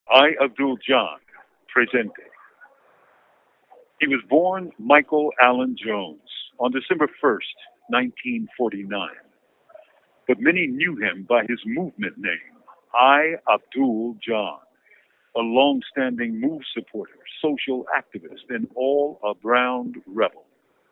I, Abdul John, presente. He was born Michael Allen Jones on December 1st, 1949, but many knew him by his movement name, I, Abdul John, a long-standing MOVE supporter, social activist, and all-around rebel.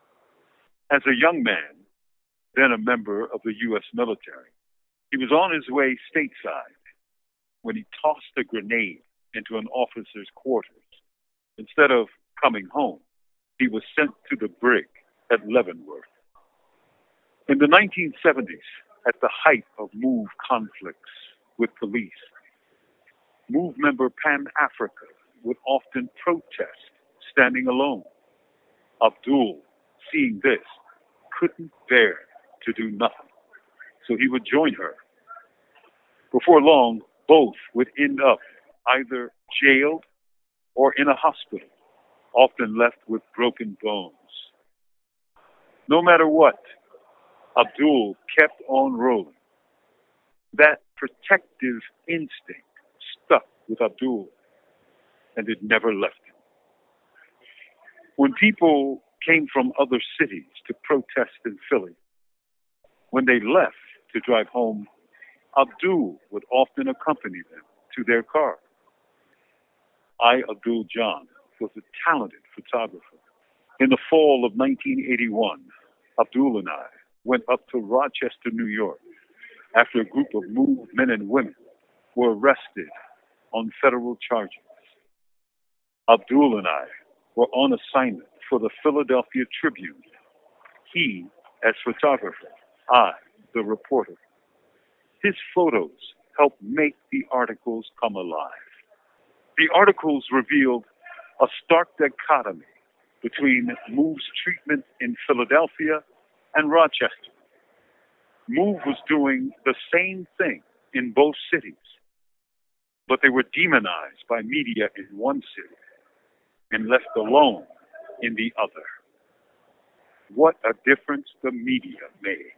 As a young man, then a member of the U.S. military, he was on his way stateside when he tossed a grenade into an officer's quarters. Instead of coming home, he was sent to the brig at Leavenworth. In the 1970s, at the height of MOVE conflicts with police, MOVE member Pan Africa would often protest standing alone. Abdul, seeing this, couldn't bear to do nothing, so he would join her. Before long, both would end up either jailed or in a hospital, often left with broken bones. No matter what, Abdul kept on rolling. That protective instinct stuck with Abdul, and it never left him. When people came from other cities to protest in Philly, when they left to drive home, Abdul would often accompany them to their car. I, Abdul John, was a talented photographer. In the fall of 1981, Abdul and I went up to Rochester, New York, after a group of MOVE men and women were arrested on federal charges. Abdul and I were on assignment for the Philadelphia Tribune. He as photographer, I the reporter. His photos helped make the articles come alive. The articles revealed a stark dichotomy between MOVE's treatment in Philadelphia and Rochester. MOVE was doing the same thing in both cities, but they were demonized by media in one city and left alone in the other. What a difference the media made.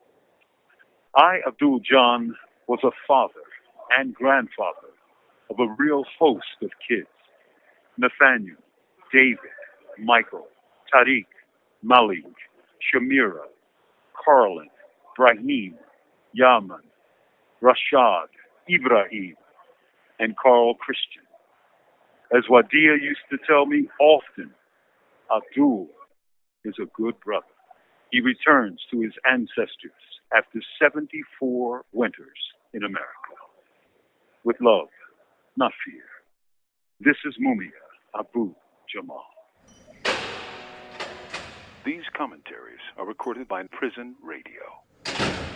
I, Abdul John, was a father and grandfather of a real host of kids. Nathaniel, David, Michael, Tariq, Malik, Shamira, Carlin, Brahim, Yaman, Rashad, Ibrahim, and Carl Christian. As Wadia used to tell me often, Abdul is a good brother. He returns to his ancestors after 74 winters in America. With love, not fear. This is Mumia Abu Jamal. These commentaries are recorded by Prison Radio.